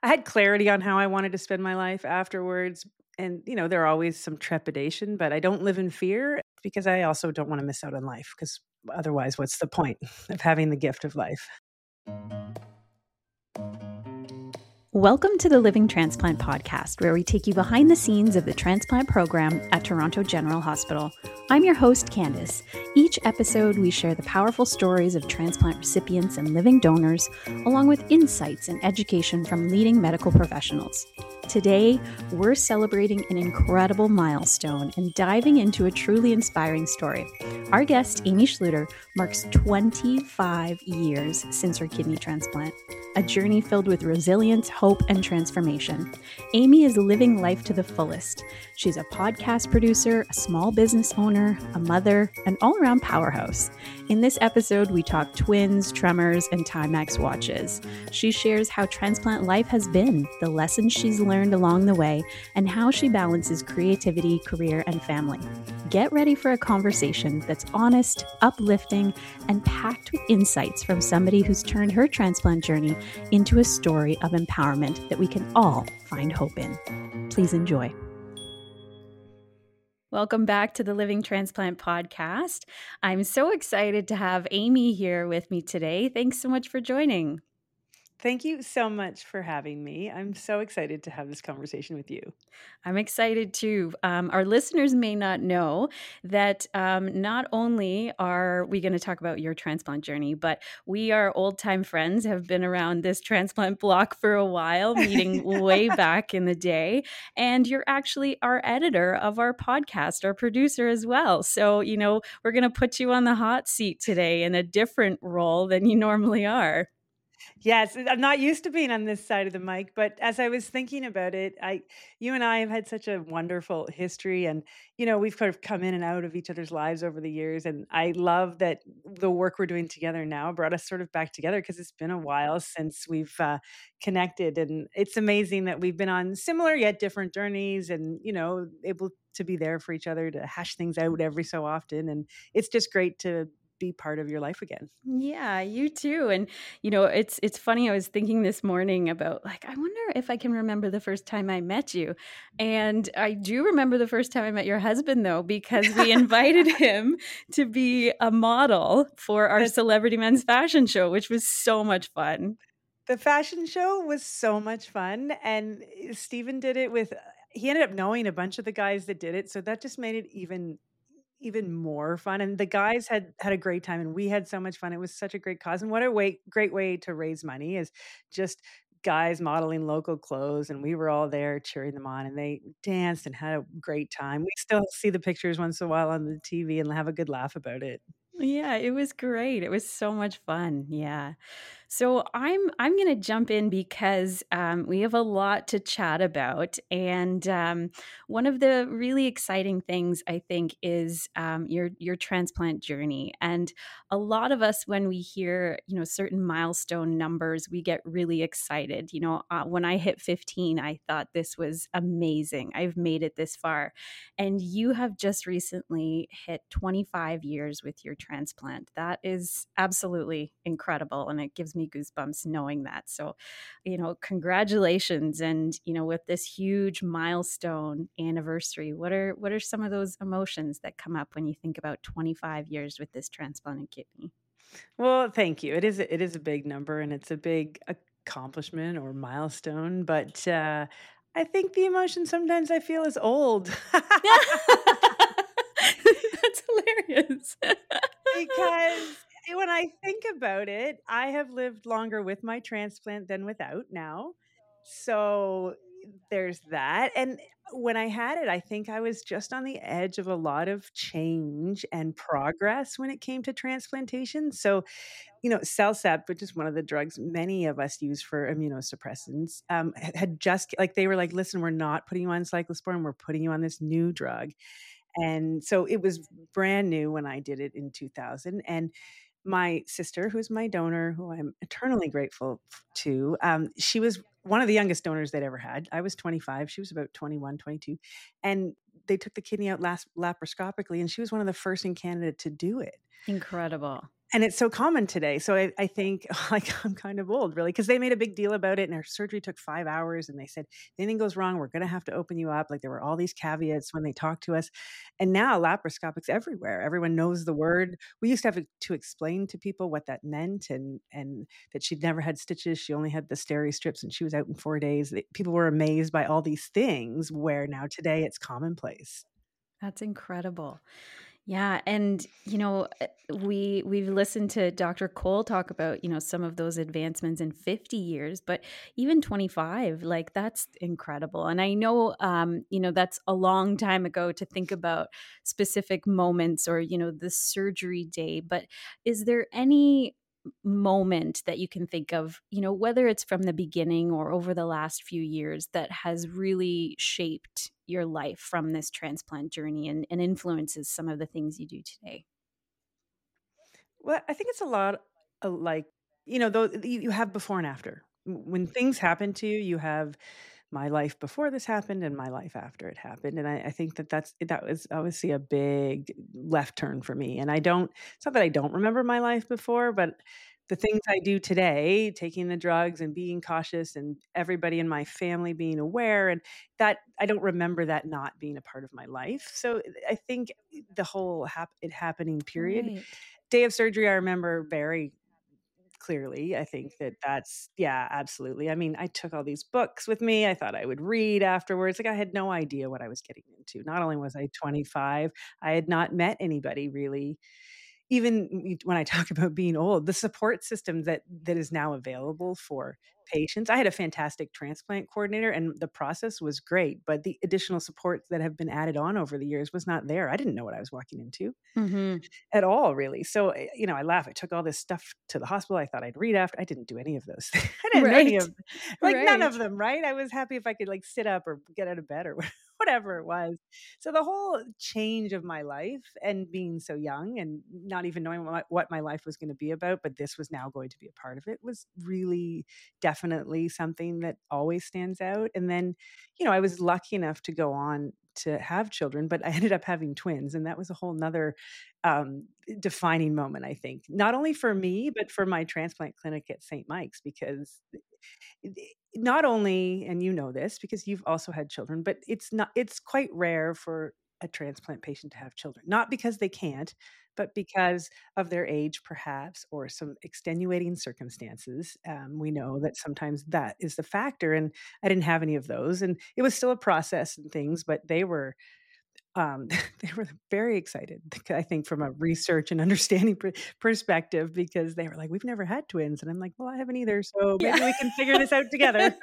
I had clarity on how I wanted to spend my life afterwards. And, there are always some trepidation, but I don't live in fear because I also don't want to miss out on life because otherwise, what's the point of having the gift of life? Welcome to the Living Transplant Podcast, where we take you behind the scenes of the transplant program at Toronto General Hospital. I'm your host, Candace. Each episode, we share the powerful stories of transplant recipients and living donors, along with insights and education from leading medical professionals. Today, we're celebrating an incredible milestone and diving into a truly inspiring story. Our guest, Amy Schluter, marks 25 years since her kidney transplant, a journey filled with resilience, hope, and transformation. Amy is living life to the fullest. She's a podcast producer, a small business owner, a mother, an all-around powerhouse. In this episode, we talk twins, tremors, and Timex watches. She shares how transplant life has been, the lessons she's learned along the way, and how she balances creativity, career, and family. Get ready for a conversation that's honest, uplifting, and packed with insights from somebody who's turned her transplant journey into a story of empowerment that we can all find hope in. Please enjoy. Welcome back to the Living Transplant Podcast. I'm so excited to have Amy here with me today. Thanks so much for joining. Thank you so much for having me. I'm so excited to have this conversation with you. I'm excited too. Our listeners may not know that not only are we going to talk about your transplant journey, but we are old-time friends, have been around this transplant block for a while, meeting way back in the day. And you're actually our editor of our podcast, our producer as well. So, we're going to put you on the hot seat today in a different role than you normally are. Yes, I'm not used to being on this side of the mic, but as I was thinking about it, you and I have had such a wonderful history, and we've kind of come in and out of each other's lives over the years, and I love that the work we're doing together now brought us sort of back together because it's been a while since we've connected, and it's amazing that we've been on similar yet different journeys, and able to be there for each other to hash things out every so often, and it's just great to be part of your life again. Yeah, you too. And it's funny. I was thinking this morning about I wonder if I can remember the first time I met you. And I do remember the first time I met your husband though, because we invited him to be a model for our That's Celebrity Men's Fashion Show, which was so much fun. The fashion show was so much fun, and Steven did it with he ended up knowing a bunch of the guys that did it, so that just made it even more fun, and the guys had a great time, and we had so much fun. It was such a great cause, and what a great way to raise money is just guys modeling local clothes, and we were all there cheering them on, and they danced and had a great time. We still see the pictures once in a while on the TV and have a good laugh about it. Yeah, it was great. It was so much fun. Yeah. So I'm going to jump in because we have a lot to chat about, and one of the really exciting things I think is your transplant journey. And a lot of us, when we hear certain milestone numbers, we get really excited. When I hit 15, I thought this was amazing. I've made it this far, and you have just recently hit 25 years with your transplant. That is absolutely incredible, and it gives me goosebumps knowing that. So, congratulations. And, with this huge milestone anniversary, what are some of those emotions that come up when you think about 25 years with this transplanted kidney? Well, thank you. It is a big number, and it's a big accomplishment or milestone, but, I think the emotion sometimes I feel is old. That's hilarious. Because when I think about it, I have lived longer with my transplant than without now. So there's that. And when I had it, I think I was just on the edge of a lot of change and progress when it came to transplantation. So, CellCept, which is one of the drugs many of us use for immunosuppressants, had just like they were like, listen, we're not putting you on cyclosporin, we're putting you on this new drug. And so it was brand new when I did it in 2000. And my sister, who's my donor, who I'm eternally grateful to, she was one of the youngest donors they'd ever had. I was 25. She was about 21, 22. And they took the kidney out laparoscopically, and she was one of the first in Canada to do it. Incredible. And it's so common today. So I think like I'm kind of old really because they made a big deal about it and our surgery took 5 hours and they said, if anything goes wrong, we're going to have to open you up. Like there were all these caveats when they talked to us. And now laparoscopics everywhere. Everyone knows the word. We used to have to explain to people what that meant and that she'd never had stitches. She only had the steri strips and she was out in 4 days. People were amazed by all these things where now today it's commonplace. That's incredible. Yeah, and we've listened to Dr. Cole talk about, some of those advancements in 50 years, but even 25, like that's incredible. And I know that's a long time ago to think about specific moments or, the surgery day, but is there any moment that you can think of, whether it's from the beginning or over the last few years that has really shaped your life from this transplant journey and influences some of the things you do today? Well, I think it's a lot like, though you have before and after. When things happen to you, you have my life before this happened and my life after it happened. And I think that was obviously a big left turn for me. And it's not that I don't remember my life before, but the things I do today, taking the drugs and being cautious and everybody in my family being aware and that I don't remember that not being a part of my life. So I think the whole it happening period Right. day of surgery, I remember very clearly. I think that's yeah, absolutely. I mean, I took all these books with me. I thought I would read afterwards. Like I had no idea what I was getting into. Not only was I 25, I had not met anybody really. Even when I talk about being old, the support system that is now available for patients. I had a fantastic transplant coordinator and the process was great, but the additional supports that have been added on over the years was not there. I didn't know what I was walking into Mm-hmm. at all, really. So, I laugh. I took all this stuff to the hospital. I thought I'd read after. I didn't do any of those things. I didn't do any Right. of like, none Right. of them, right? I was happy if I could, like, sit up or get out of bed or whatever it was. So the whole change of my life and being so young and not even knowing what my life was gonna be about, but this was now going to be a part of it, was really definitely something that always stands out. And then, I was lucky enough to go on to have children, but I ended up having twins, and that was a whole 'nother defining moment, I think, not only for me, but for my transplant clinic at St. Mike's, because not only, and you know this because you've also had children, but it's quite rare for a transplant patient to have children, not because they can't, but because of their age, perhaps, or some extenuating circumstances. We know that sometimes that is the factor, and I didn't have any of those, and it was still a process and things, but they were they were very excited, I think from a research and understanding perspective, because they were like, "We've never had twins." And I'm like, "Well, I haven't either, so Yeah. maybe we can figure this out together."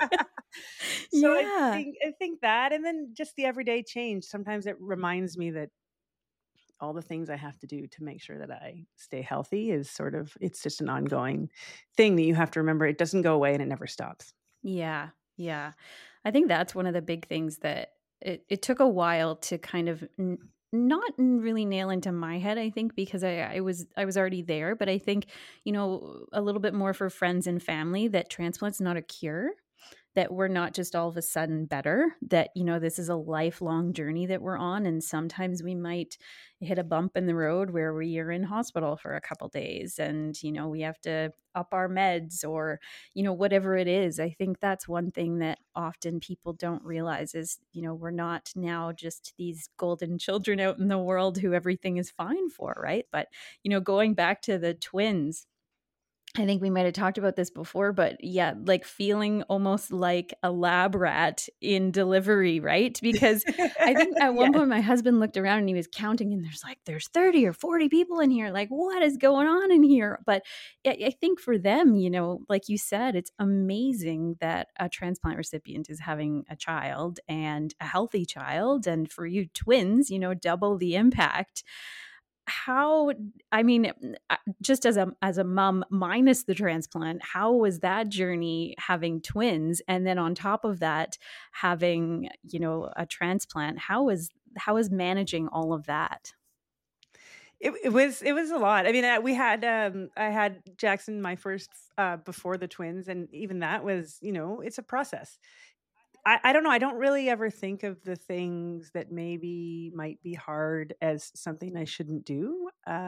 So Yeah. I think that, and then just the everyday change. Sometimes it reminds me that all the things I have to do to make sure that I stay healthy is it's just an ongoing thing that you have to remember. It doesn't go away and it never stops. Yeah, yeah. I think that's one of the big things that it took a while to kind of really nail into my head, I think, because I was already there. But I think, a little bit more for friends and family that transplant's not a cure, that we're not just all of a sudden better, that, this is a lifelong journey that we're on. And sometimes we might hit a bump in the road where we are in hospital for a couple days and, we have to up our meds or, whatever it is. I think that's one thing that often people don't realize is, we're not now just these golden children out in the world who everything is fine for, right? But, going back to the twins, I think we might have talked about this before, but yeah, like feeling almost like a lab rat in delivery, right? Because I think at one Yes. point my husband looked around and he was counting and there's 30 or 40 people in here. Like, what is going on in here? But I think for them, like you said, it's amazing that a transplant recipient is having a child and a healthy child. And for you twins, double the impact. How, I mean, just as a mom minus the transplant, how was that journey having twins, and then on top of that having a transplant? How is managing all of that? It was a lot. I mean, we had I had Jackson my first before the twins, and even that was, it's a process. I don't know. I don't really ever think of the things that maybe might be hard as something I shouldn't do.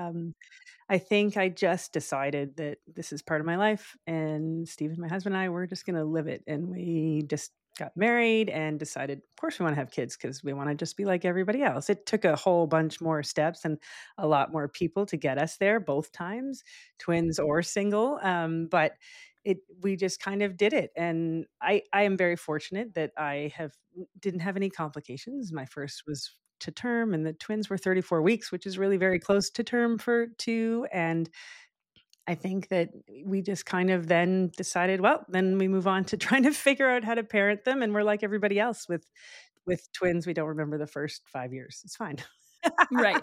I think I just decided that this is part of my life, and Steven, my husband, and I, we're just gonna live it, and we just got married and decided, of course, we wanna have kids because we wanna just be like everybody else. It took a whole bunch more steps and a lot more people to get us there both times, twins or single, but we just kind of did it, and I am very fortunate that I didn't have any complications. My first was to term, and the twins were 34 weeks, which is really very close to term for 2, and I think that we just kind of then decided, well, then we move on to trying to figure out how to parent them, and we're like everybody else with twins, we don't remember the first 5 years. It's fine. Right.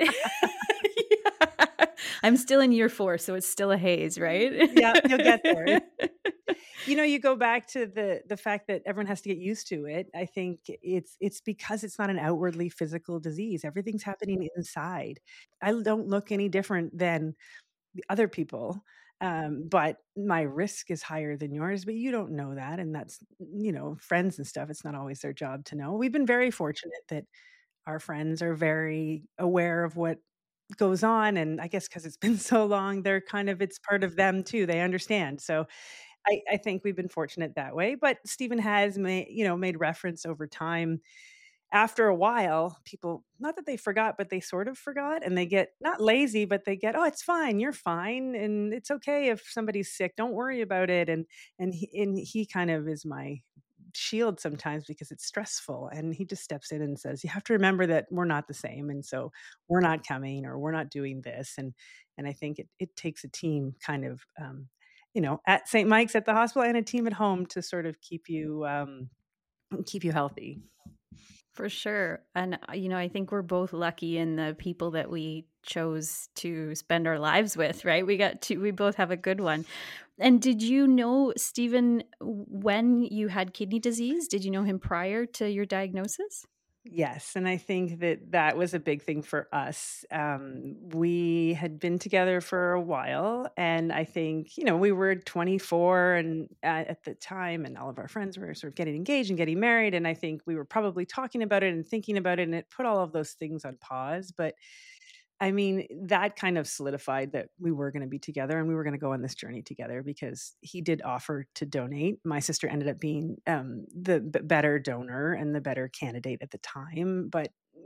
Yeah. I'm still in year 4, so it's still a haze, right? Yeah, you'll get there. You go back to the fact that everyone has to get used to it. I think it's because it's not an outwardly physical disease. Everything's happening inside. I don't look any different than the other people, but my risk is higher than yours, but you don't know that, and that's friends and stuff, it's not always their job to know. We've been very fortunate that our friends are very aware of what goes on, and I guess because 'cause it's been so long, they're kind of it's part of them too, they understand. So I think we've been fortunate that way, but Stephen has made reference over time. After a while, people not that they forgot, but they sort of forgot, and they get not lazy, but they get, "Oh, it's fine, you're fine, and it's okay if somebody's sick, don't worry about it," and he kind of is my shield sometimes because it's stressful, and he just steps in and says, "You have to remember that we're not the same, and so we're not coming or we're not doing this," and I think it takes a team kind of, at St. Mike's at the hospital and a team at home to sort of keep you healthy. For sure. And, I think we're both lucky in the people that we chose to spend our lives with, right? We both have a good one. And did you know Stephen when you had kidney disease? Did you know him prior to your diagnosis? Yes, and I think that that was a big thing for us. We had been together for a while, and I think, we were 24 and at the time, and all of our friends were sort of getting engaged and getting married, and I think we were probably talking about it and thinking about it, and it put all of those things on pause. But I mean, that kind of solidified that we were gonna be together and we were gonna go on this journey together because he did offer to donate. My sister ended up being, the better donor and the better candidate at the time, but,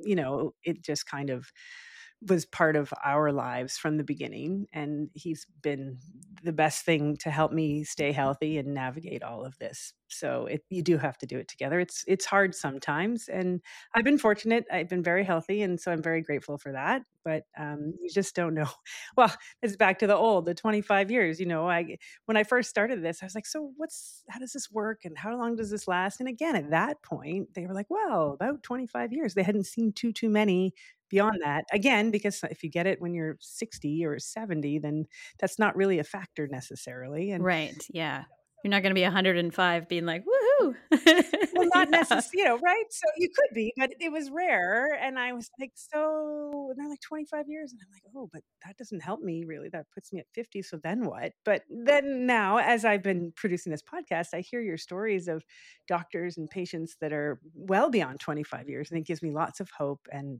it just kind of was part of our lives from the beginning, and he's been the best thing to help me stay healthy and navigate all of this. So you do have to do it together. It's hard sometimes, and I've been fortunate. I've been very healthy, and so I'm very grateful for that. But you just don't know. Well, it's back to the 25 years. When I first started this, I was like, so how does this work, and how long does this last? And again, at that point, they were like, well, about 25 years. They hadn't seen too many beyond that. Again, because if you get it when you're 60 or 70, then that's not really a factor necessarily. And Right. Yeah. You're not going to be 105 being like, woohoo. well, not Yeah. necessarily, right? So you could be, but it was rare. And I was like, so and they're like 25 years. And I'm like, oh, but that doesn't help me really. That puts me at 50. So then what? But then now, as I've been producing this podcast, I hear your stories of doctors and patients that are well beyond 25 years. And it gives me lots of hope. And,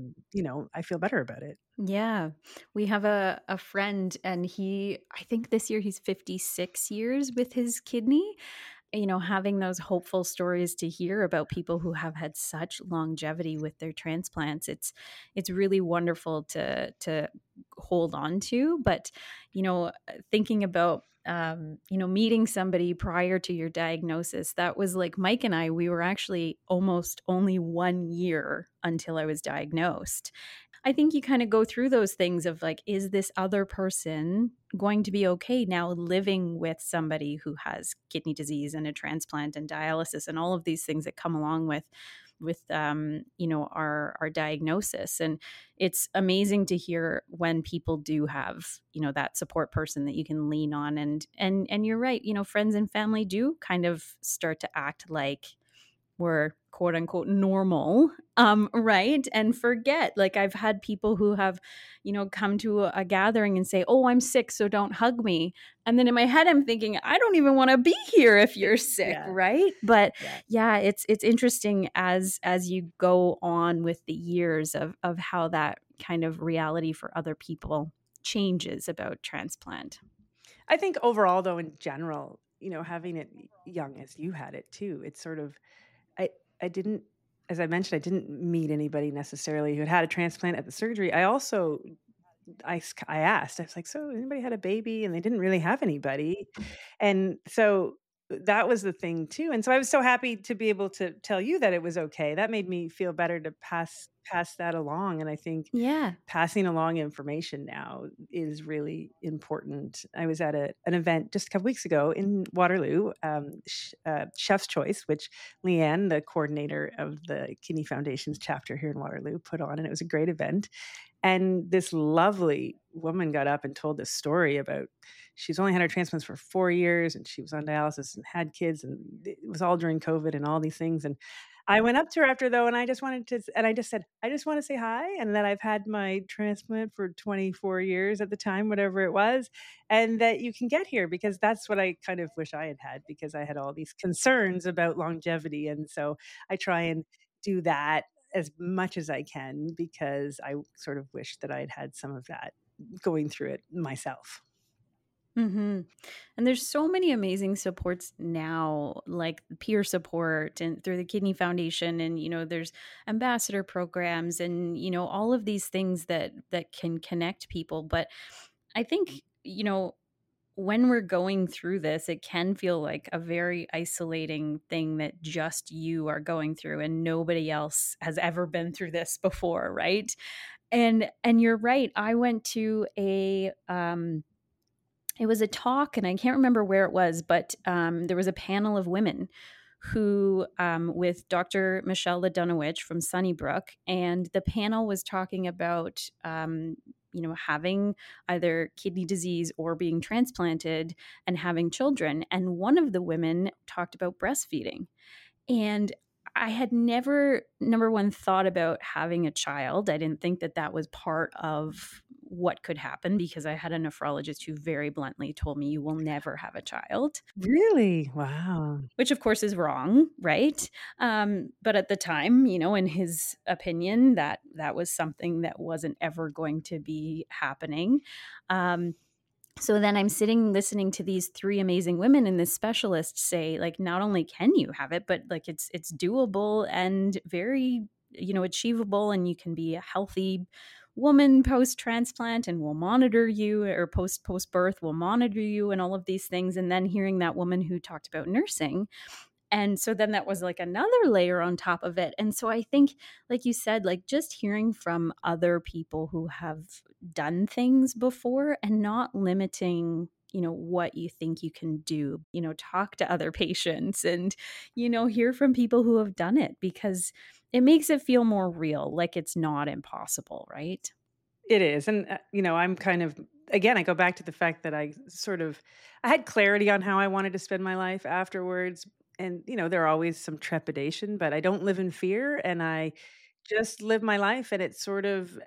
I feel better about it. Yeah. We have a friend, and I think this year he's 56 years with his kidney. Having those hopeful stories to hear about people who have had such longevity with their transplants, it's really wonderful to hold on to. But thinking about meeting somebody prior to your diagnosis, that was like Mike and I. We were actually almost only 1 year until I was diagnosed. I think you kind of go through those things of like, is this other person going to be okay now living with somebody who has kidney disease and a transplant and dialysis and all of these things that come along with our diagnosis. And it's amazing to hear when people do have that support person that you can lean on. And you're right, friends and family do kind of start to act like were quote unquote normal, right? And forget, like I've had people who have, come to a gathering and say, "Oh, I'm sick, so don't hug me." And then in my head, I'm thinking, I don't even want to be here if you're sick, Yeah. right? But Yeah. yeah, it's interesting as you go on with the years of how that kind of reality for other people changes about transplant. I think overall, though, in general, having it young as you had it too, it's sort of, I, I didn't, as I mentioned, I didn't meet anybody necessarily who had a transplant at the surgery. I asked, I was like, "So anybody had a baby?" And they didn't really have anybody. And so that was the thing too. And so I was so happy to be able to tell you that it was okay. That made me feel better to pass that along. And I think Yeah. passing along information now is really important. I was at an event just a couple weeks ago in Waterloo, Chef's Choice, which Leanne, the coordinator of the Kidney Foundation's chapter here in Waterloo, put on, and it was a great event. And this lovely woman got up and told this story about she's only had her transplants for 4 years, and she was on dialysis and had kids, and it was all during COVID and all these things. And I went up to her after, though, and I just said, "I just want to say hi, and that I've had my transplant for 24 years at the time, whatever it was, and that you can get here," because that's what I kind of wish I had had, because I had all these concerns about longevity. And so I try and do that as much as I can, because I sort of wish that I'd had some of that going through it myself. Mm-hmm. And there's so many amazing supports now, like peer support and through the Kidney Foundation, and there's ambassador programs, and all of these things that can connect people. But I think when we're going through this, it can feel like a very isolating thing that just you are going through, and nobody else has ever been through this before, right? And you're right. I went to it was a talk, and I can't remember where it was, but there was a panel of women who, with Dr. Michelle Ladunowich from Sunnybrook, and the panel was talking about, having either kidney disease or being transplanted and having children. And one of the women talked about breastfeeding. And I had never, number one, thought about having a child. I didn't think that that was part of what could happen, because I had a nephrologist who very bluntly told me, "You will never have a child," Really? Wow. which of course is wrong, right? But at the time, in his opinion, that was something that wasn't ever going to be happening. So then I'm sitting listening to these three amazing women and this specialist say, like, not only can you have it, but like it's doable and very, achievable, and you can be a healthy woman post transplant, and we'll monitor you, or post birth we'll monitor you, and all of these things. And then hearing that woman who talked about nursing, and so then that was like another layer on top of it. And so I think, like you said, like just hearing from other people who have done things before, and not limiting, what you think you can do, talk to other patients, and, hear from people who have done it, because it makes it feel more real, like it's not impossible, right? It is. And, I'm kind of, again, I go back to the fact that I had clarity on how I wanted to spend my life afterwards. And, there are always some trepidation, but I don't live in fear, and I just live my life. And it's sort of,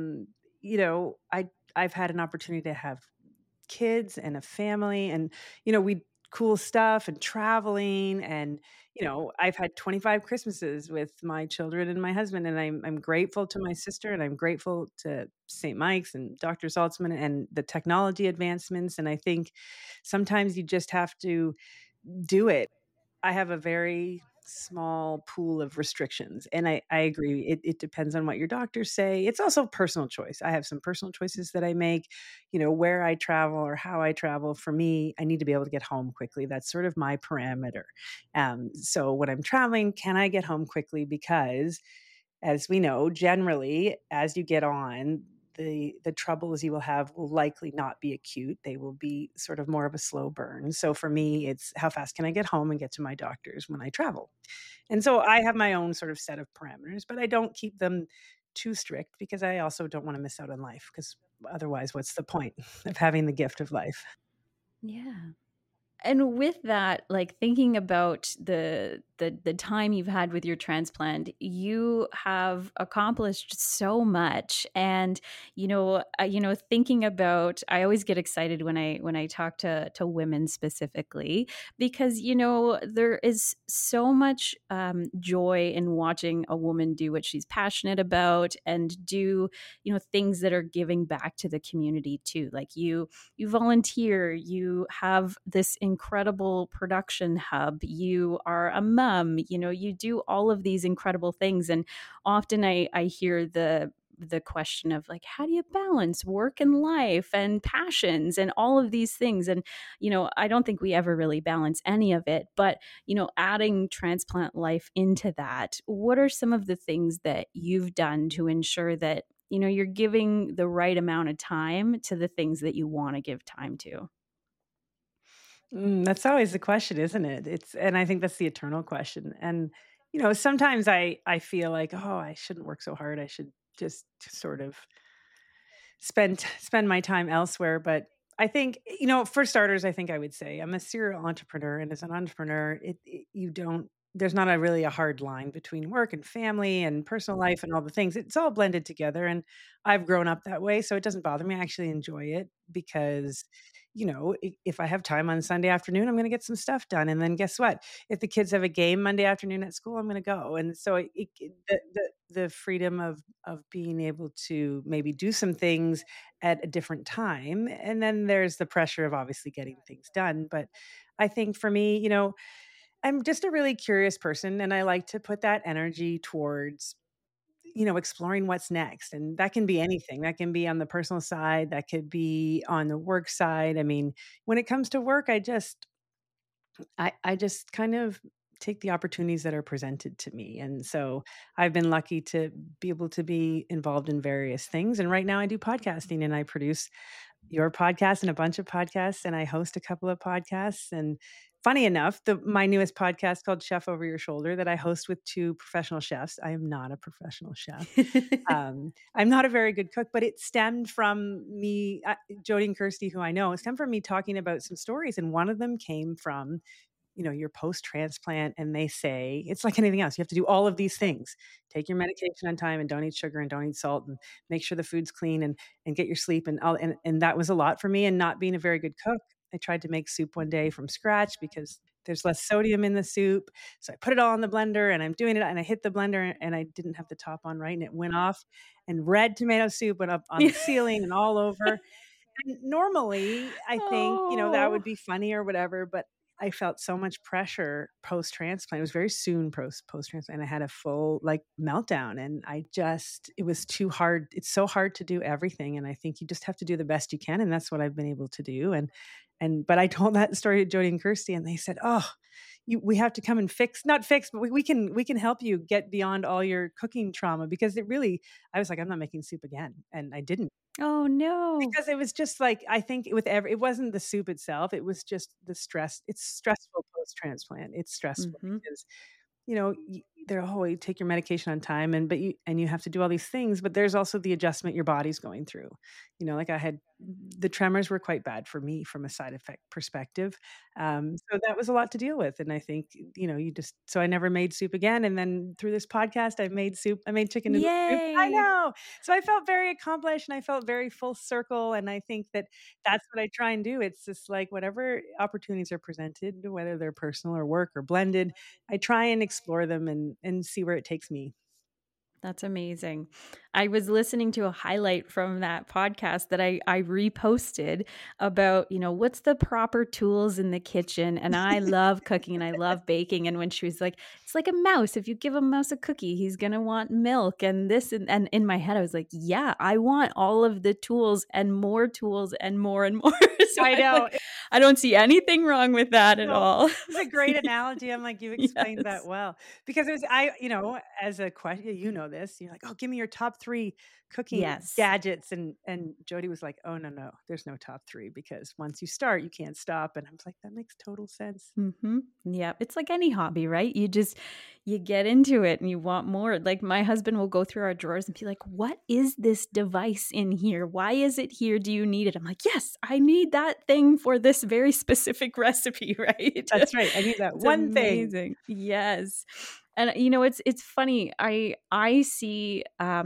I've had an opportunity to have kids and a family, and we cool stuff and traveling, and I've had 25 Christmases with my children and my husband, and I'm grateful to my sister, and I'm grateful to St. Mike's and Dr. Saltzman and the technology advancements. And I think sometimes you just have to do it. I have a very small pool of restrictions, and I agree. It depends on what your doctors say. It's also personal choice. I have some personal choices that I make, where I travel or how I travel. For me, I need to be able to get home quickly. That's sort of my parameter. So when I'm traveling, can I get home quickly? Because as we know, generally, as you get on, the troubles you will have will likely not be acute. They will be sort of more of a slow burn. So for me, it's how fast can I get home and get to my doctors when I travel? And so I have my own sort of set of parameters, but I don't keep them too strict, because I also don't want to miss out on life, because otherwise, what's the point of having the gift of life? Yeah. And with that, like thinking about the time you've had with your transplant, you have accomplished so much. And thinking about, I always get excited when I talk to women specifically, because there is so much joy in watching a woman do what she's passionate about and do things that are giving back to the community too. Like you volunteer, you have this incredible production hub, you are a mom, you do all of these incredible things. And often I hear the question of like, how do you balance work and life and passions and all of these things? And I don't think we ever really balance any of it. But adding transplant life into that, what are some of the things that you've done to ensure that you're giving the right amount of time to the things that you want to give time to? That's always the question, isn't it? And I think that's the eternal question. And sometimes I feel like, oh, I shouldn't work so hard. I should just sort of spend my time elsewhere. But I think, for starters, I think I would say I'm a serial entrepreneur, and as an entrepreneur, you don't. There's not really a hard line between work and family and personal life and all the things. It's all blended together, and I've grown up that way, so it doesn't bother me. I actually enjoy it because, if I have time on Sunday afternoon, I'm going to get some stuff done, and then guess what? If the kids have a game Monday afternoon at school, I'm going to go, and so the freedom of being able to maybe do some things at a different time. And then there's the pressure of obviously getting things done. But I think for me, I'm just a really curious person, and I like to put that energy towards exploring what's next. And that can be anything. That can be on the personal side, that could be on the work side. I mean, when it comes to work, I just kind of take the opportunities that are presented to me. And so I've been lucky to be able to be involved in various things. And right now I do podcasting, and I produce your podcast and a bunch of podcasts, and I host a couple of podcasts. And funny enough, my newest podcast called Chef Over Your Shoulder that I host with two professional chefs. I am not a professional chef. I'm not a very good cook, but it stemmed from me, Jody and Kirsty, who I know, it stemmed from me talking about some stories. And one of them came from your post transplant, and they say it's like anything else. You have to do all of these things: take your medication on time, and don't eat sugar, and don't eat salt, and make sure the food's clean, and get your sleep. And all, and that was a lot for me. And not being a very good cook, I tried to make soup one day from scratch because there's less sodium in the soup. So I put it all in the blender, and I'm doing it, and I hit the blender, and I didn't have the top on right, and it went off, and red tomato soup went up on the ceiling and all over. And normally, I think, that would Oh. be funny or whatever, but I felt so much pressure post-transplant. It was very soon post-transplant. I had a full, like, meltdown, and it was too hard. It's so hard to do everything, and I think you just have to do the best you can, and that's what I've been able to do. But I told that story to Jody and Kirsty, and they said, "Oh, we have to come and not fix, but we can help you get beyond all your cooking trauma," because I was like, "I'm not making soup again," and I didn't. Oh no. Because it was just like, I think it wasn't the soup itself, it was just the stress. It's stressful post-transplant. It's stressful Hmm. because, they're, "Oh, you take your medication on time," and you have to do all these things, but there's also the adjustment your body's going through. Like, the tremors were quite bad for me from a side effect perspective. So that was a lot to deal with, and I think, so I never made soup again, and then through this podcast, I've made soup. I made chicken noodle soup. I Yay. know. So I felt very accomplished, and I felt very full circle, and I think that that's what I try and do. It's just like whatever opportunities are presented, whether they're personal or work or blended, I try and explore them and see where it takes me. That's amazing. I was listening to a highlight from that podcast that I reposted about, what's the proper tools in the kitchen. And I love cooking and I love baking. And when she was like, it's like a mouse. If you give a mouse a cookie, he's going to want milk and this. And in my head, I was like, yeah, I want all of the tools and more tools and more and more. So I I'm like, know. I don't see anything wrong with that at No, all. it's a great analogy. I'm like, you explained that Yes. well. Because as a question, this, you're like, "Oh, give me your top 3 cooking Yes. gadgets." And Jody was like, "Oh, no, there's no top 3 because once you start, you can't stop." And I was like, "That makes total sense." Mhm. Yeah, it's like any hobby, right? you get into it and you want more. Like my husband will go through our drawers and be like, "What is this device in here? Why is it here? Do you need it?" I'm like, "Yes, I need that thing for this very specific recipe," right? That's right. I need that It's one thing. amazing. Yes. And it's funny. I see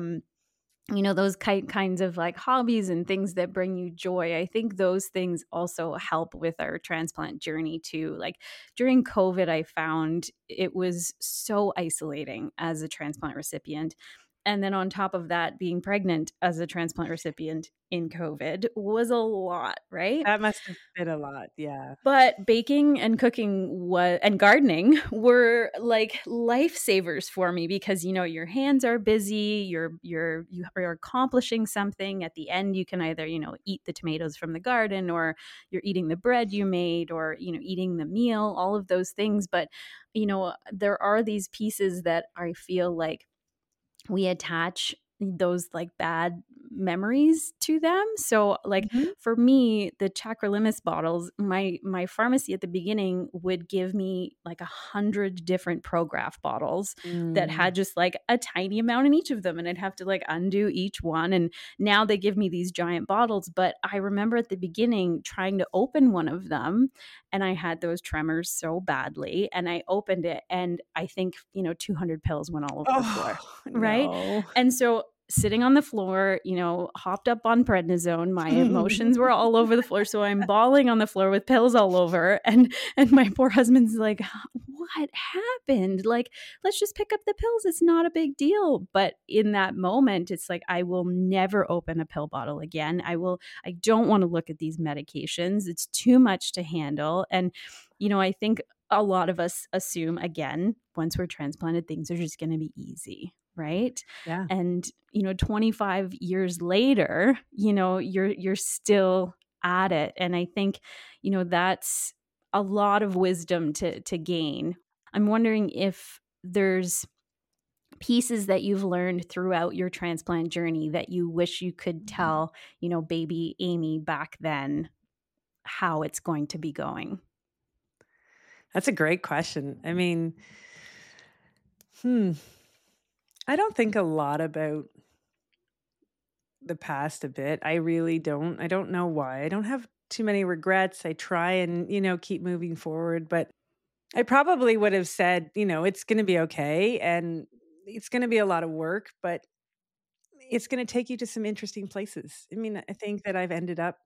those kinds of like hobbies and things that bring you joy. I think those things also help with our transplant journey too. Like during COVID, I found it was so isolating as a transplant recipient. And then on top of that, being pregnant as a transplant recipient in COVID was a lot, right? That must have been a lot. Yeah. But baking and cooking and gardening were like lifesavers for me because your hands are busy, you are accomplishing something. At the end, you can either eat the tomatoes from the garden, or you're eating the bread you made, or eating the meal. All of those things, but there are these pieces that I feel like we attach those like bad memories to them. So like Mhm. for me, the Chakralimus bottles, my pharmacy at the beginning would give me like 100 different Prograf bottles that Mm. had just like a tiny amount in each of them, and I'd have to like undo each one. And now they give me these giant bottles, but I remember at the beginning trying to open one of them, and I had those tremors so badly, and I opened it, and I think 200 pills went all over the floor. Oh, Right? no. And so sitting on the floor, hopped up on prednisone, my emotions were all over the floor. So I'm bawling on the floor with pills all over. And my poor husband's like, "What happened? Like, let's just pick up the pills. It's not a big deal." But in that moment, it's like, I will never open a pill bottle again. I don't want to look at these medications. It's too much to handle. And, I think a lot of us assume, again, once we're transplanted, things are just going to be easy, right? Yeah. And 25 years later, you're still at it. And I think that's a lot of wisdom to gain. I'm wondering if there's pieces that you've learned throughout your transplant journey that you wish you could tell baby Amy back then how it's going to be going. That's a great question. I mean, I don't think a lot about the past a bit. I really don't. I don't know why. I don't have too many regrets. I try and, keep moving forward, but I probably would have said, it's going to be okay and it's going to be a lot of work, but it's going to take you to some interesting places. I mean, I think that I've ended up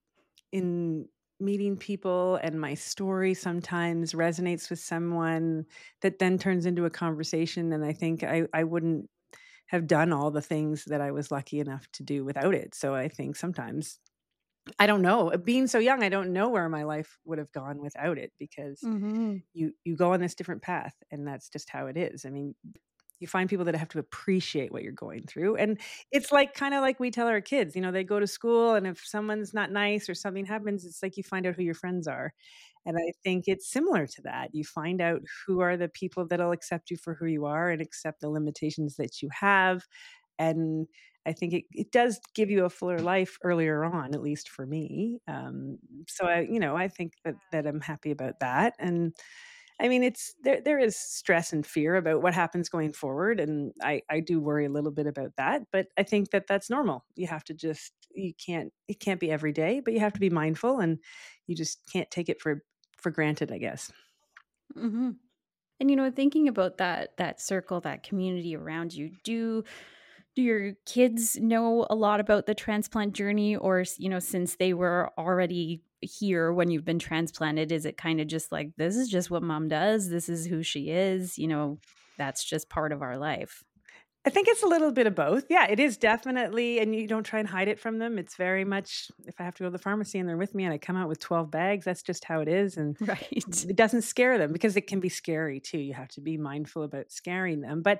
in meeting people, and my story sometimes resonates with someone that then turns into a conversation. And I think I wouldn't have done all the things that I was lucky enough to do without it. So I think sometimes I don't know. Being so young, I don't know where my life would have gone without it, because Mm-hmm. you go on this different path, and that's just how it is. I mean, you find people that have to appreciate what you're going through. And it's like kind of like we tell our kids, they go to school, and if someone's not nice or something happens, it's like you find out who your friends are. And I think it's similar to that. You find out who are the people that'll accept you for who you are and accept the limitations that you have. And I think it does give you a fuller life earlier on, at least for me. So I think that I'm happy about that. And I mean, it's there is stress and fear about what happens going forward, and I do worry a little bit about that, but I think that that's normal. You have to just it can't be every day, but you have to be mindful, and you just can't take it for granted, I guess. Mm-hmm. And thinking about that circle, that community around you, do your kids know a lot about the transplant journey, or since they were already here when you've been transplanted, is it kind of just like, this is just what mom does, this is who she is, that's just part of our life? I think it's a little bit of both. Yeah, it is definitely, and you don't try and hide it from them. It's very much, if I have to go to the pharmacy and they're with me and I come out with 12 bags, that's just how it is. And Right. it doesn't scare them, because it can be scary too. You have to be mindful about scaring them. But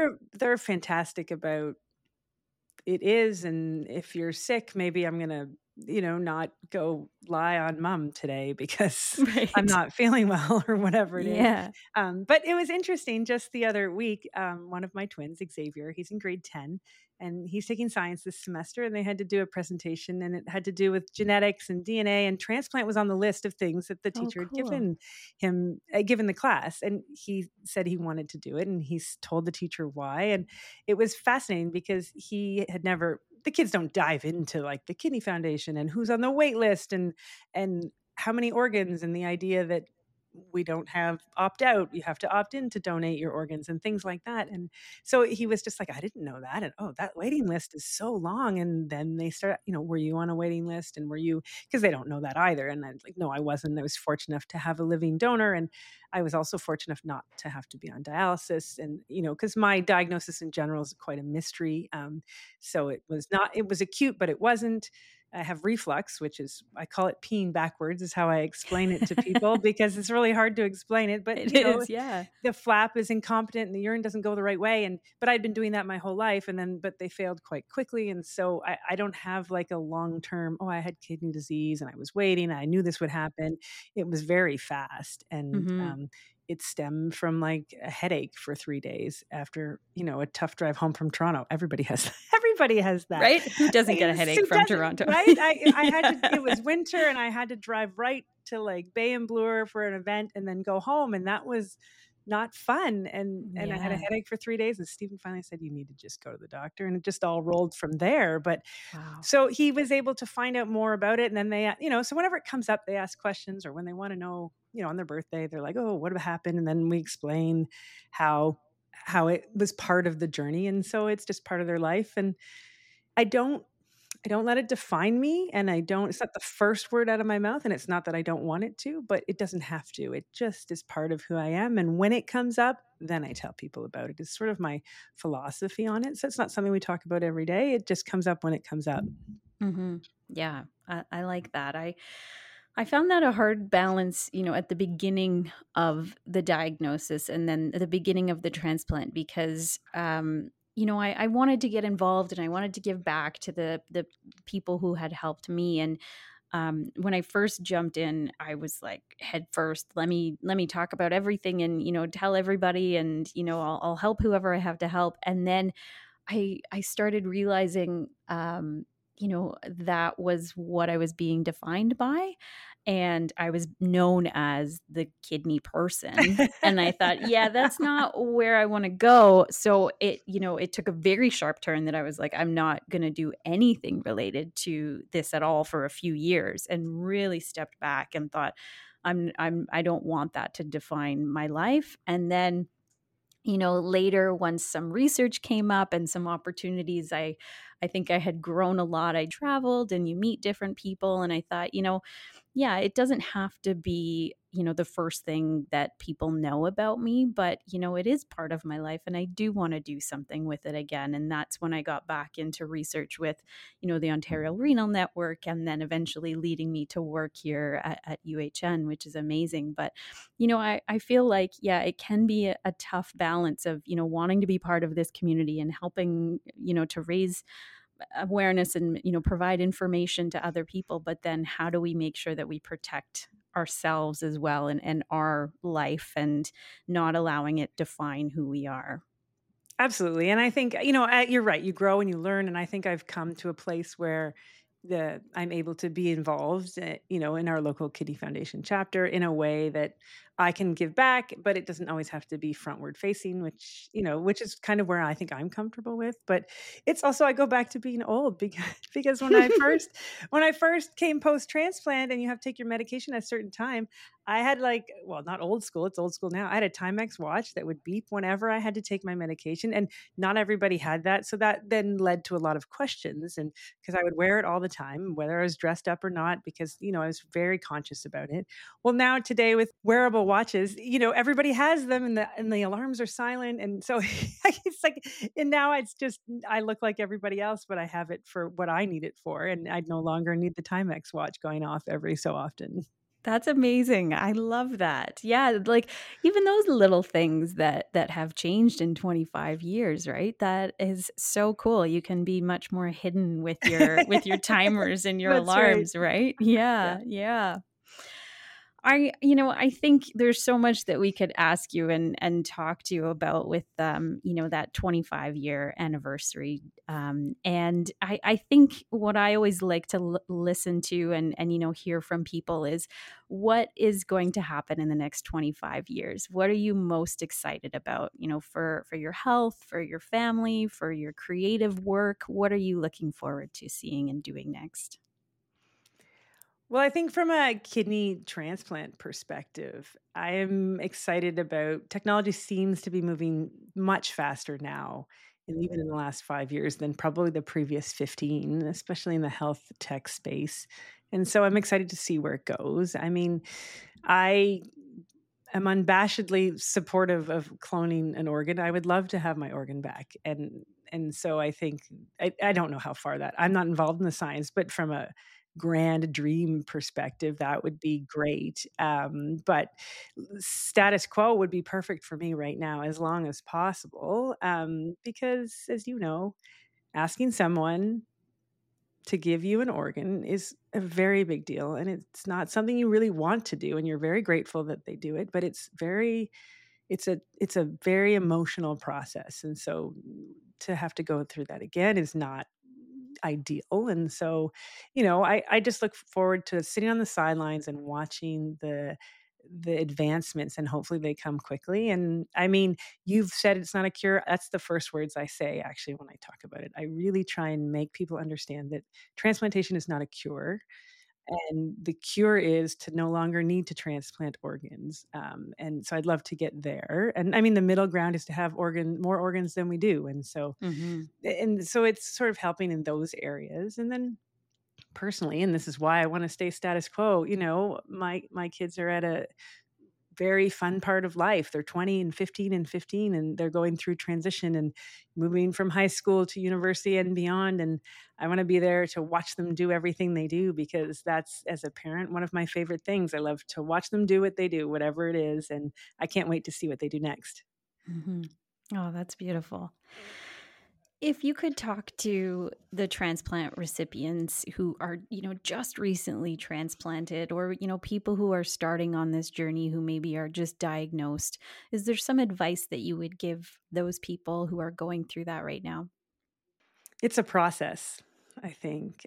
they're fantastic about it is, and if you're sick, maybe I'm gonna not go lie on mom today because I'm Right. not feeling well or whatever it is. Yeah. But it was interesting just the other week. One of my twins, Xavier, he's in grade 10 and he's taking science this semester, and they had to do a presentation, and it had to do with genetics and DNA, and transplant was on the list of things that the Oh, teacher had cool. given the class. And he said he wanted to do it, and he's told the teacher why. And it was fascinating because the kids don't dive into like the Kidney Foundation and who's on the wait list and how many organs, and the idea that we don't have opt out, you have to opt in to donate your organs and things like that. And so he was just like, I didn't know that. And oh, that waiting list is so long. And then they start, were you on a waiting list, and were you, because they don't know that either. And I was like, no, I wasn't. I was fortunate enough to have a living donor, and I was also fortunate enough not to have to be on dialysis. And because my diagnosis in general is quite a mystery. So it was acute, but it wasn't. I have reflux, which is, I call it peeing backwards, is how I explain it to people because it's really hard to explain it. But, It is, yeah. the flap is incompetent and the urine doesn't go the right way. But I'd been doing that my whole life. But they failed quite quickly. And so I don't have like a long-term, I had kidney disease and I was waiting. I knew this would happen. It was very fast. And, Mm-hmm. it stemmed from like a headache for 3 days after, a tough drive home from Toronto. Everybody has that. Right? Who doesn't get a headache from Toronto? Right? I had to, it was winter and I had to drive right to like Bay and Bloor for an event and then go home. And that was not fun. And I had a Yeah. headache for 3 days, and Stephen finally said, you need to just go to the doctor. And it just all rolled from there. But Wow. so he was able to find out more about it. And then they, so whenever it comes up, they ask questions, or when they want to know, on their birthday, they're like, oh, what happened? And then we explain how it was part of the journey. And so it's just part of their life. And I don't let it define me, and it's not the first word out of my mouth, and it's not that I don't want it to, but it doesn't have to. It just is part of who I am. And when it comes up, then I tell people about it. It's sort of my philosophy on it. So it's not something we talk about every day. It just comes up when it comes up. Mm-hmm. Yeah, I like that. I found that a hard balance, at the beginning of the diagnosis and then the beginning of the transplant, because I wanted to get involved and I wanted to give back to the people who had helped me. And when I first jumped in, I was like, head first, let me talk about everything and, tell everybody, and, I'll help whoever I have to help. And then I started realizing, that was what I was being defined by. And I was known as the kidney person. And I thought, yeah, that's not where I want to go. So it took a very sharp turn that I was like, I'm not going to do anything related to this at all for a few years, and really stepped back and thought, I don't want that to define my life. And then later, once some research came up and some opportunities, I think I had grown a lot. I traveled and you meet different people. And I thought, yeah, it doesn't have to be, the first thing that people know about me, but, it is part of my life and I do want to do something with it again. And that's when I got back into research with, the Ontario Renal Network, and then eventually leading me to work here at UHN, which is amazing. But, I feel like, yeah, it can be a tough balance of, wanting to be part of this community and helping, to raise awareness and provide information to other people, but then how do we make sure that we protect ourselves as well, and our life, and not allowing it define who we are? Absolutely. And I think, you're right. You grow and you learn. And I think I've come to a place where I'm able to be involved, in our local Kidney Foundation chapter in a way that I can give back, but it doesn't always have to be frontward facing, which is kind of where I think I'm comfortable with. But it's also, I go back to being old because when I first came post transplant and you have to take your medication at a certain time, I had not old school, it's old school now. I had a Timex watch that would beep whenever I had to take my medication, and not everybody had that. So that then led to a lot of questions, and because I would wear it all the time, whether I was dressed up or not, because, I was very conscious about it. Well, now today with wearable watches, everybody has them, and the alarms are silent. And so it's like, and now it's just, I look like everybody else, but I have it for what I need it for. And I no longer need the Timex watch going off every so often. That's amazing. I love that. Yeah, like even those little things that have changed in 25 years, right? That is so cool. You can be much more hidden with your timers and your That's right. alarms, right? Yeah. Yeah, yeah. I think there's so much that we could ask you and talk to you about with that 25-year anniversary. And I think what I always like to listen to and hear from people is what is going to happen in the next 25 years. What are you most excited about? For your health, for your family, for your creative work. What are you looking forward to seeing and doing next? Well, I think from a kidney transplant perspective, I am excited about technology seems to be moving much faster now, and even in the last 5 years than probably the previous 15, especially in the health tech space. And so I'm excited to see where it goes. I mean, I am unabashedly supportive of cloning an organ. I would love to have my organ back. And so I think I don't know how far that I'm not involved in the science, but from a grand dream perspective, that would be great. But status quo would be perfect for me right now, as long as possible. Because as you know, asking someone to give you an organ is a very big deal, and it's not something you really want to do, and you're very grateful that they do it, but it's a very emotional process, and so to have to go through that again is not ideal. And so, I just look forward to sitting on the sidelines and watching the advancements, and hopefully they come quickly. And I mean, you've said it's not a cure. That's the first words I say actually when I talk about it. I really try and make people understand that transplantation is not a cure, and the cure is to no longer need to transplant organs. And so I'd love to get there. And I mean, the middle ground is to have more organs than we do. Hmm. And so it's sort of helping in those areas. And then personally, and this is why I want to stay status quo, my kids are at a very fun part of life. They're 20 and 15 and 15, and they're going through transition and moving from high school to university and beyond. And I want to be there to watch them do everything they do, because that's, as a parent, one of my favorite things. I love to watch them do what they do, whatever it is. And I can't wait to see what they do next. Hmm. Oh, that's beautiful. If you could talk to the transplant recipients who are, just recently transplanted or, people who are starting on this journey who maybe are just diagnosed, is there some advice that you would give those people who are going through that right now? It's a process, I think.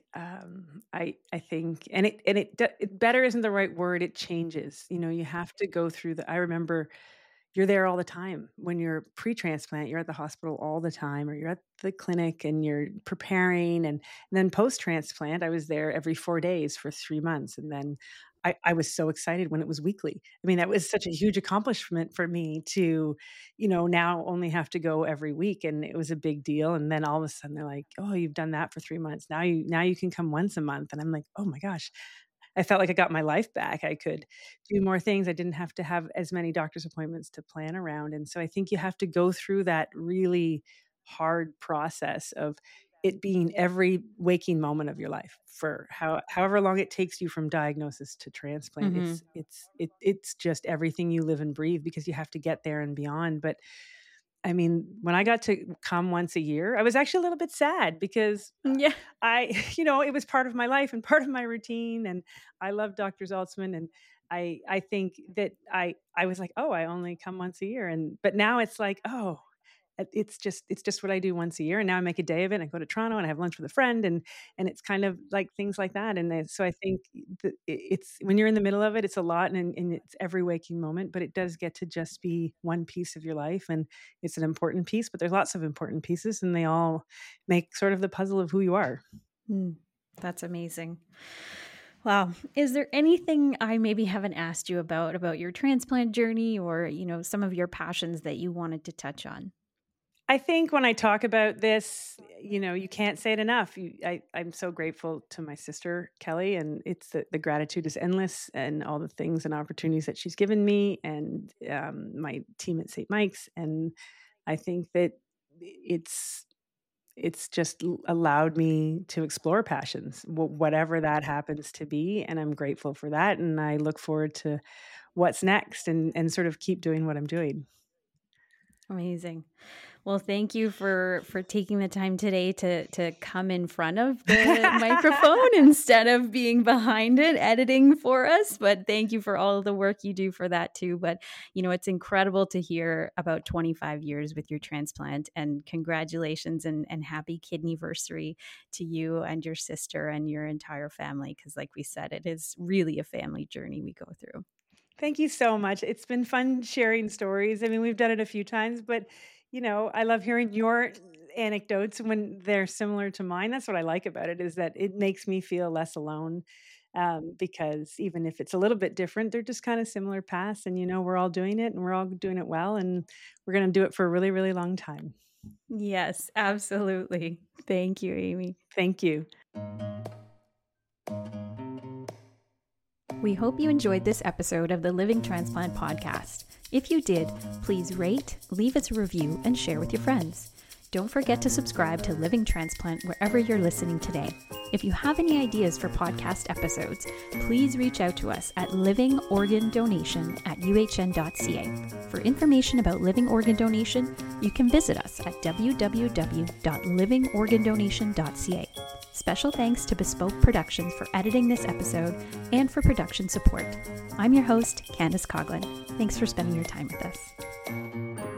I think, it better isn't the right word. It changes. You have to go through I remember you're there all the time. When you're pre-transplant, you're at the hospital all the time, or you're at the clinic and you're preparing. And then post-transplant, I was there every 4 days for 3 months. And then I was so excited when it was weekly. I mean, that was such a huge accomplishment for me to, now only have to go every week. And it was a big deal. And then all of a sudden they're like, "Oh, you've done that for 3 months. Now you can come once a month." And I'm like, "Oh my gosh." I felt like I got my life back. I could do more things. I didn't have to have as many doctor's appointments to plan around. And so I think you have to go through that really hard process of it being every waking moment of your life for however long it takes you from diagnosis to transplant. Hmm. It's just everything you live and breathe, because you have to get there and beyond. But I mean, when I got to come once a year, I was actually a little bit sad, because Yeah. it was part of my life and part of my routine. And I love Dr. Zaltzman. And I think that I was like, "Oh, I only come once a year." But now it's like, "Oh, it's just what I do once a year." And now I make a day of it. I go to Toronto and I have lunch with a friend, and it's kind of like things like that. And so I think that it's when you're in the middle of it, it's a lot, and it's every waking moment, but it does get to just be one piece of your life, and it's an important piece, but there's lots of important pieces, and they all make sort of the puzzle of who you are. Mm, that's amazing. Wow. Is there anything I maybe haven't asked you about your transplant journey or, some of your passions that you wanted to touch on? I think when I talk about this, you can't say it enough. I'm so grateful to my sister, Kelly, and it's the gratitude is endless, and all the things and opportunities that she's given me, and my team at St. Mike's. And I think that it's it's just allowed me to explore passions, whatever that happens to be. And I'm grateful for that. And I look forward to what's next and sort of keep doing what I'm doing. Amazing. Well, thank you for taking the time today to come in front of the microphone instead of being behind it editing for us. But thank you for all of the work you do for that too. But, it's incredible to hear about 25 years with your transplant, and congratulations and happy kidneyversary to you and your sister and your entire family. Because like we said, it is really a family journey we go through. Thank you so much. It's been fun sharing stories. I mean, we've done it a few times, but I love hearing your anecdotes when they're similar to mine. That's what I like about it, is that it makes me feel less alone. Because even if it's a little bit different, they're just kind of similar paths, and we're all doing it, and we're all doing it well, and we're going to do it for a really, really long time. Yes, absolutely. Thank you, Amy. Thank you. We hope you enjoyed this episode of the Living Transplant Podcast. If you did, please rate, leave us a review, and share with your friends. Don't forget to subscribe to Living Transplant wherever you're listening today. If you have any ideas for podcast episodes, please reach out to us at livingorgandonation@uhn.ca. For information about living organ donation, you can visit us at www.livingorgandonation.ca. Special thanks to Bespoke Productions for editing this episode and for production support. I'm your host, Candice Coughlin. Thanks for spending your time with us.